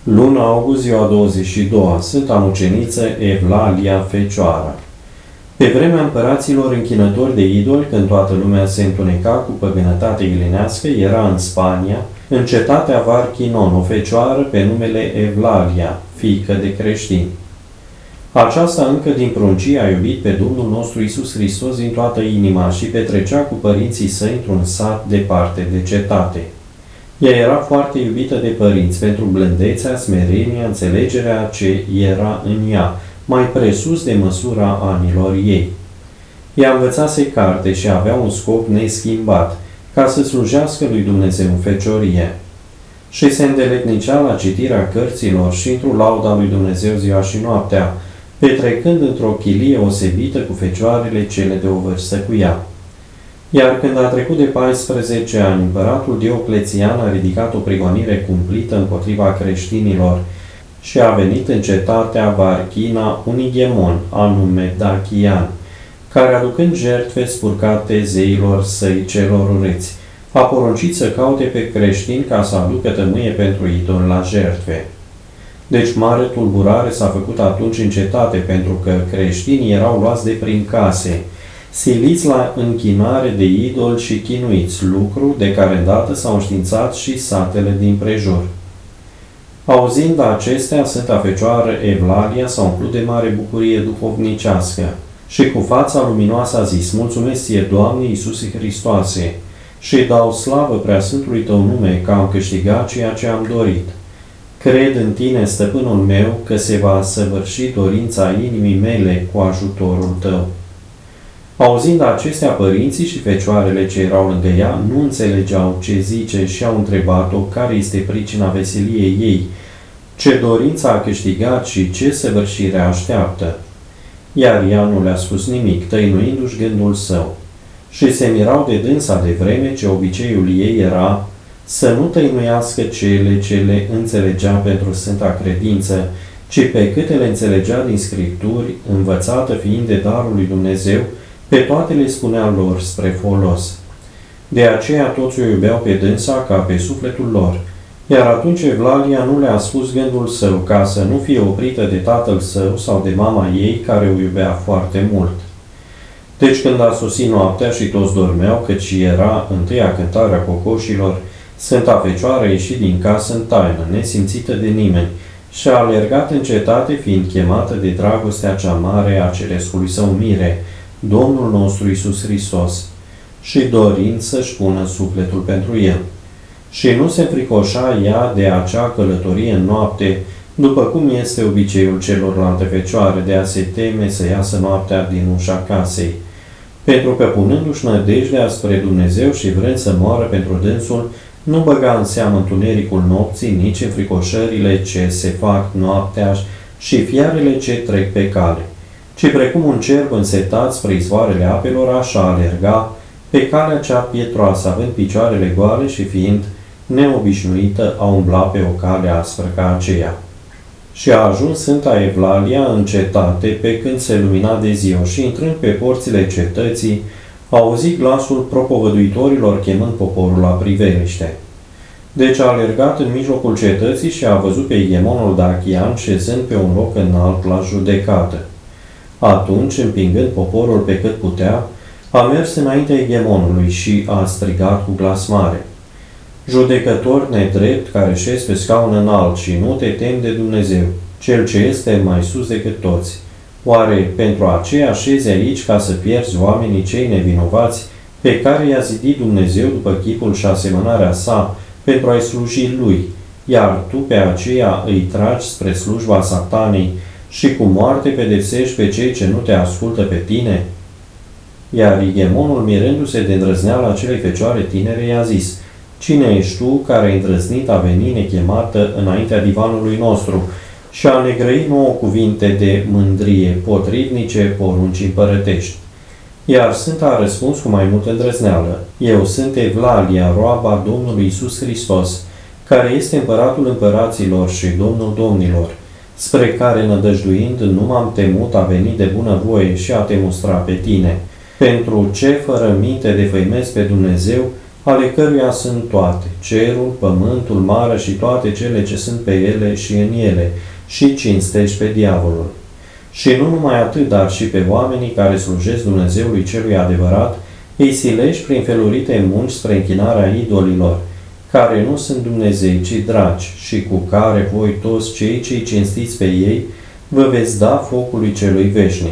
Luna august, ziua 22-a, Sfânta Muceniță Evlalia Fecioara. Pe vremea împăraților închinători de idoli, când toată lumea se întuneca cu păgânătate ilinească, era în Spania, în cetatea Varchinon, o fecioară pe numele Evlalia, fiică de creștini. Aceasta încă din pruncii a iubit pe Domnul nostru Iisus Hristos din toată inima și petrecea cu părinții săi într-un sat departe de cetate. Ea era foarte iubită de părinți pentru blândețea, smerenia, înțelegerea ce era în ea, mai presus de măsura anilor ei. Ea învățase carte și avea un scop neschimbat, ca să slujească lui Dumnezeu în feciorie. Și se îndeletnicea la citirea cărților și într-o lauda lui Dumnezeu ziua și noaptea, petrecând într-o chilie osebită cu fecioarele cele de o vârstă cu ea. Iar când a trecut de 14 ani, împăratul Dioclețian a ridicat o prigonire cumplită împotriva creștinilor și a venit în cetatea Varchina un igemon, anume Dachian, care, aducând jertfe spurcate zeilor săi celor urâți, a poruncit să caute pe creștini ca să aducă tămâie pentru idol la jertfe. Deci mare tulburare s-a făcut atunci în cetate, pentru că creștinii erau luați de prin case, siliți la închinare de idol și chinuiți, lucru de care îndată s-au înștiințat și satele din prejur. Auzind acestea, Sfânta Fecioară Evlalia s-a umplut de mare bucurie duhovnicească și cu fața luminoasă a zis: Mulțumesc ție, Doamne Iisuse Hristoase, și dau slavă preasfântului tău nume că am câștigat ceea ce am dorit. Cred în tine, stăpânul meu, că se va săvârși dorința inimii mele cu ajutorul tău. Auzind acestea, părinții și fecioarele ce erau lângă ea nu înțelegeau ce zice și au întrebat-o care este pricina veseliei ei, ce dorință a câștigat și ce săvârșire așteaptă. Iar ea nu le-a spus nimic, tăinuindu-și gândul său. Și se mirau de dânsa de vreme ce obiceiul ei era să nu tăinuiască cele ce le înțelegea pentru sfânta credință, ci pe câte le înțelegea din Scripturi, învățată fiind de darul lui Dumnezeu, pe toate le spunea lor spre folos. De aceea toți o iubeau pe dânsa ca pe sufletul lor, iar atunci Evlalia nu le-a spus gândul său ca să nu fie oprită de tatăl său sau de mama ei, care o iubea foarte mult. Deci când a sosit noaptea și toți dormeau, căci era întâia cântarea cocoșilor, Sfânta Fecioară a ieșit din casă în taină, nesimțită de nimeni, și a alergat în cetate, fiind chemată de dragostea cea mare a cerescului său mire, Domnul nostru Iisus Hristos, și dorind să-și pună sufletul pentru el. Și nu se fricoșa ea de acea călătorie în noapte, după cum este obiceiul celorlalte fecioare de a se teme să iasă noaptea din ușa casei, pentru că punându-și nădejdea spre Dumnezeu și vrând să moară pentru dânsul, nu băga în seamă întunericul nopții, nici înfricoșările ce se fac noaptea și fiarele ce trec pe cale, ci precum un cerb însetat spre izvoarele apelor, așa alerga pe calea cea pietroasă, având picioarele goale și fiind neobișnuită a umbla pe o cale aspră ca aceea. Și a ajuns Sfânta Evlalia în cetate pe când se lumina de ziua și, intrând pe porțile cetății, a auzit glasul propovăduitorilor chemând poporul la priveliște. Deci a alergat în mijlocul cetății și a văzut pe igemonul Dachian șezând pe un loc înalt la judecată. Atunci, împingând poporul pe cât putea, a mers înaintea igemonului și a strigat cu glas mare: Judecător nedrept, care șezi pe scaun înalt și nu te temi de Dumnezeu, Cel ce este mai sus decât toți, oare pentru aceea șezi aici ca să pierzi oamenii cei nevinovați pe care i-a zidit Dumnezeu după chipul și asemănarea sa pentru a-i sluji lui, iar tu pe aceea îi tragi spre slujba satanei și cu moarte pedepsești pe cei ce nu te ascultă pe tine? Iar igemonul, mirându-se de îndrăzneala acelei fecioare tinere, i-a zis: Cine ești tu care ai îndrăznit a veni nechemată înaintea divanului nostru și a ne grăi nouă cuvinte de mândrie, potrivnice poruncii împărătești? Iar Sfânta a răspuns cu mai multă îndrăzneală: Eu sunt Evlalia, roaba Domnului Iisus Hristos, care este împăratul împăraților și Domnul domnilor, spre care, nădăjduind, nu m-am temut a veni de bunăvoie și a te mustra pe tine. Pentru ce, fără minte, defăimezi pe Dumnezeu, ale căruia sunt toate, cerul, pământul, marea și toate cele ce sunt pe ele și în ele, și cinstești pe diavolul. Și nu numai atât, dar și pe oamenii care slujesc Dumnezeului celui adevărat, îi silești prin felurite munci spre închinarea idolilor, care nu sunt Dumnezei, ci dragi, și cu care voi toți cei ce-i cinstiți pe ei, vă veți da focului celui veșnic.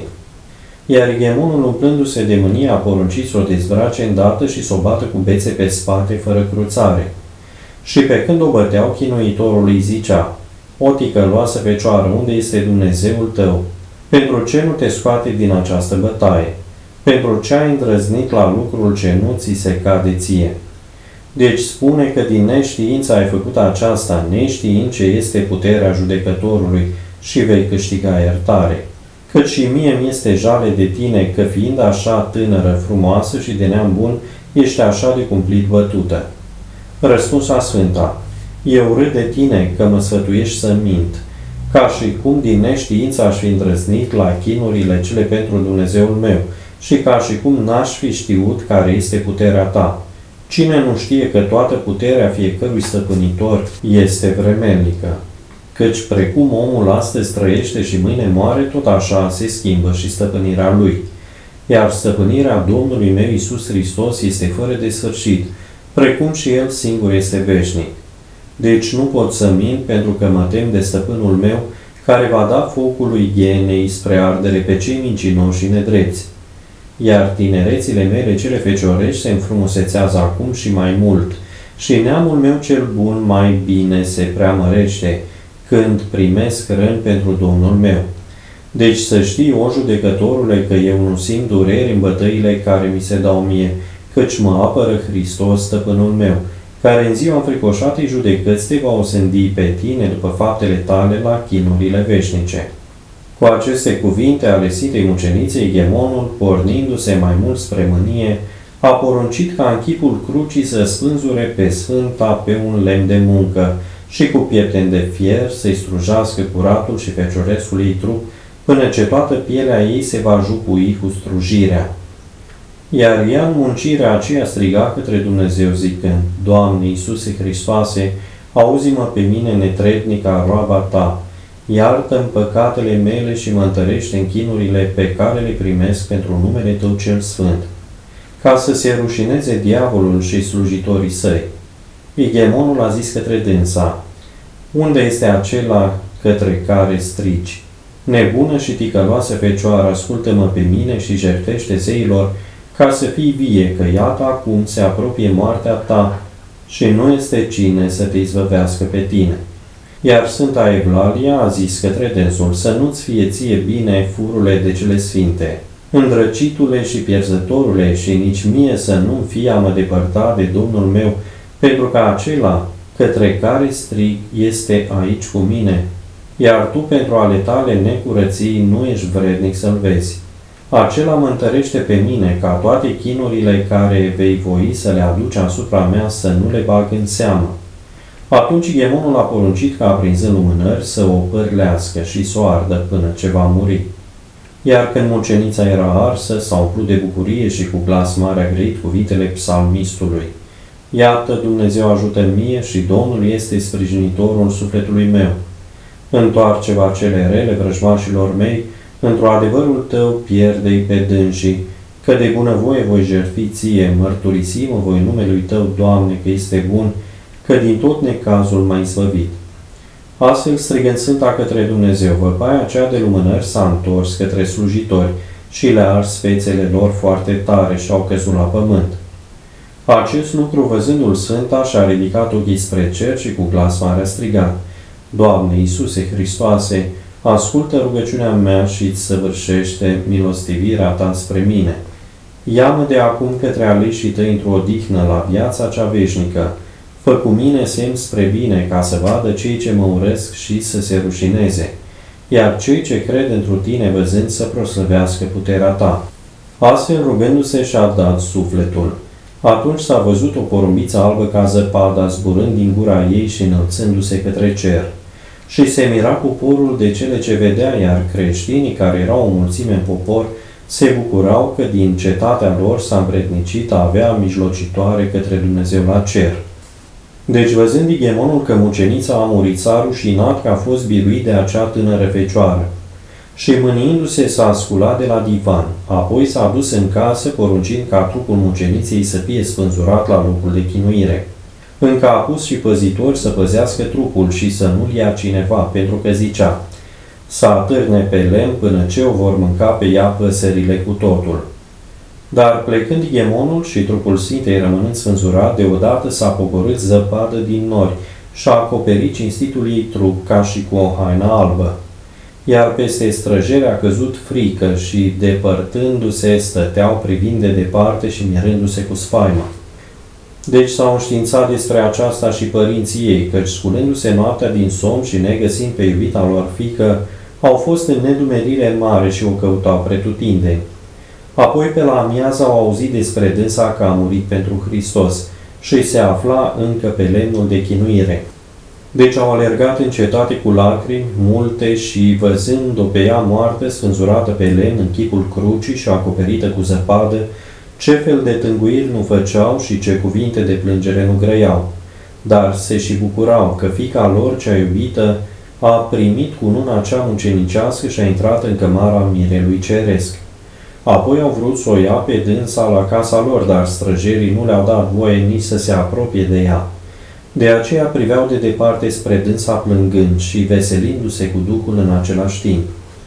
Iar Igemonul, umplându-se de mânie, a poruncit să o dezbrace îndată și să o bată cu bețe pe spate, fără cruțare. Și pe când o băteau, chinuitorul îi zicea: o ticăloasă fecioară, unde este Dumnezeul tău? Pentru ce nu te scoate din această bătaie? Pentru ce ai îndrăznit la lucrul ce nu ți se cade ție? Deci spune că din neștiință ai făcut aceasta, neștiind ce este puterea judecătorului, și vei câștiga iertare. Căci și mie mi-este jale de tine, că fiind așa tânără, frumoasă și de neam bun, ești așa de cumplit bătută. Răspunsa Sfânta: eu râd de tine că mă sfătuiești să mint, ca și cum din neștiință aș fi îndrăznit la chinurile cele pentru Dumnezeul meu, și ca și cum n-aș fi știut care este puterea ta. Cine nu știe că toată puterea fiecărui stăpânitor este vremelnică? Căci precum omul astăzi trăiește și mâine moare, tot așa se schimbă și stăpânirea lui. Iar stăpânirea Domnului meu Iisus Hristos este fără de sfârșit, precum și El singur este veșnic. Deci nu pot să mint, pentru că mă tem de stăpânul meu, care va da focului ghenei spre ardere pe cei mincinoși și nedreți. Iar tinerețile mele cele feciorești se înfrumusețează acum și mai mult, și neamul meu cel bun mai bine se preamărește, când primesc răni pentru Domnul meu. Deci să știi, o judecătorule, că eu nu simt dureri în bătăile care mi se dau mie, căci mă apără Hristos, stăpânul meu, care în ziua înfricoșatei judecăți te va osândi pe tine după faptele tale la chinurile veșnice. Cu aceste cuvinte ale Sfintei Muceniței, Igemonul, pornindu-se mai mult spre mânie, a poruncit ca în chipul crucii să spânzure pe Sfânta pe un lemn de muncă și cu piepteni de fier să-i strujească curatul și feciorescul ei trup, până ce toată pielea ei se va jupui cu strujirea. Iar ea în muncirea aceea striga către Dumnezeu zicând: Doamne Iisuse Hristoase, auzi-mă pe mine netrebnica roaba ta, iartă-mi păcatele mele și mă întărește în chinurile pe care le primesc pentru numele Tău cel Sfânt, ca să se rușineze diavolul și slujitorii săi. Igemonul a zis către dânsa: unde este acela către care strici? Nebună și ticăloasă fecioară, ascultă-mă pe mine și jertfește zeilor, ca să fii vie, că iată acum se apropie moartea ta și nu este cine să te izbăvească pe tine. Iar Sfânta Evlalia a zis către dânsul: să nu-ți fie ție bine, furule de cele sfinte, îndrăcitule și pierzătorule, și nici mie să nu-mi fie a mă depărta de Domnul meu, pentru că acela către care strig este aici cu mine, iar tu pentru ale tale necurății nu ești vrednic să-l vezi. Acela mă întărește pe mine, ca toate chinurile care vei voi să le aduci asupra mea să nu le bag în seamă. Atunci Igemonul a poruncit ca aprinzând lumânări să o pârlească și să o ardă până ce va muri. Iar când mucenița era arsă, s-a umplut de bucurie și cu glas mare a grăit cuvintele psalmistului: Iată, Dumnezeu ajută mie și Domnul este sprijinitorul sufletului meu. Întoarce-va cele rele vrăjmașilor mei, într-o adevărul tău pierde-i pe dânsii, că de bunăvoie voi jertfi ție, mărturisim voi numelui tău, Doamne, că este bun, că din tot necazul m-ai izbăvit. Astfel, strigând Sfânta către Dumnezeu, văpaia aceea de lumânări s-a întors către slujitori și le-a ars fețele lor foarte tare și au căzut la pământ. Acest lucru, văzându-l Sfânta, și-a ridicat ochii spre cer și cu glas mare a strigat: Doamne Iisuse Hristoase, ascultă rugăciunea mea și îți săvârșește milostivirea ta spre mine. Ia-mă de acum către aleșii tăi într-o odihnă la viața cea veșnică. Fă cu mine semn spre bine, ca să vadă cei ce mă urăsc și să se rușineze, iar cei ce cred întru tine văzând să proslăvească puterea ta. Astfel, rugându-se, și-a dat sufletul. Atunci s-a văzut o porumbiță albă ca zăpada zburând din gura ei și înălțându-se către cer. Și se mira poporul de cele ce vedea, iar creștinii, care erau o mulțime în popor, Se bucurau că din cetatea lor s-a împrednicit a avea mijlocitoare către Dumnezeu la cer. Deci, văzând Igemonul că mucenița a murit, s-a rușinat că a fost biruit de acea tânără fecioară. Și mâniindu-se s-a sculat de la divan, apoi s-a dus în casă, poruncind ca trupul muceniței să fie spânzurat la locul de chinuire. Încă a pus și păzitori să păzească trupul și să nu-l ia cineva, pentru că zicea: să atârne pe lemn până ce o vor mânca pe ea păsările cu totul. Dar plecând Igemonul și trupul Sfintei rămânând spânzurat, deodată s-a pogorât zăpadă din nori și a acoperit cinstitul ei trup ca și cu o haină albă. Iar peste străjere a căzut frică și, depărtându-se, stăteau privind de departe și mirându-se cu sfaimă. Deci s-au înștiințat despre aceasta și părinții ei, căci, sculându-se noaptea din somn și negăsind pe iubita lor fiică, au fost în nedumerire mare și o căutau pretutindeni. Apoi pe la amiază au auzit despre dânsa că a murit pentru Hristos și se afla încă pe lemnul de chinuire. Deci au alergat în cetate cu lacrimi multe și, văzând-o pe ea moartă, sfânzurată pe lemn în chipul crucii și acoperită cu zăpadă, ce fel de tânguiri nu făceau și ce cuvinte de plângere nu grăiau. Dar se și bucurau că fiica lor cea iubită a primit cununa cea mucenicească și a intrat în cămara mirelui ceresc. Apoi au vrut să o ia pe dânsa la casa lor, dar străjerii nu le-au dat voie nici să se apropie de ea. De aceea priveau de departe spre dânsa plângând și veselindu-se cu Duhul în același timp.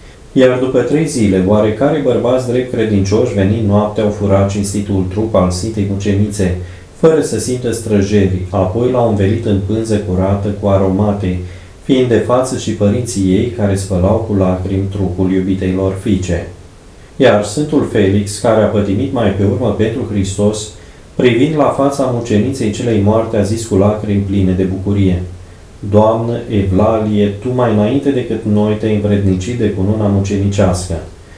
Iar după 3 zile, oarecare bărbați drept credincioși venind noaptea au furat cinstitul trup al Sfintei Mucenițe, fără să simtă străjerii, apoi l-au învelit în pânză curată cu aromate, fiind de față și părinții ei care spălau cu lacrimi trupul iubitei lor fiice. Iar Sfântul Felix, care a pătimit mai pe urmă pentru Hristos, privind la fața muceniței celei moarte, a zis cu lacrimi pline de bucurie: Doamnă Evlalie, tu mai înainte decât noi te-ai învrednicit de cununa mucenicească.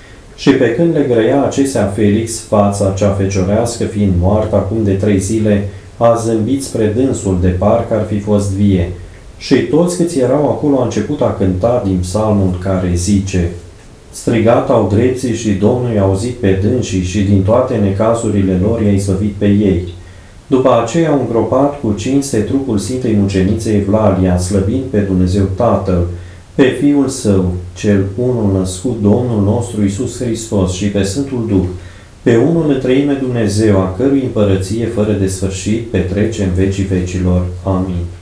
Și pe când le grăia acestea Felix, fața cea feciorească fiind moartă acum de 3 zile, a zâmbit spre dânsul de parcă ar fi fost vie. Și toți câți erau acolo a început a cânta din psalmul care zice: strigat au drepții și Domnul i-a auzit pe dânsii și din toate necazurile lor i-a izbăvit pe ei. După aceea au îngropat cu cinste trupul Sfintei Mucenițe Evlalia, slăbind pe Dumnezeu Tatăl, pe Fiul Său, cel unul născut, Domnul nostru Iisus Hristos, și pe Sfântul Duh, pe unul în treime Dumnezeu, a cărui împărăție fără de sfârșit petrece în vecii vecilor. Amin.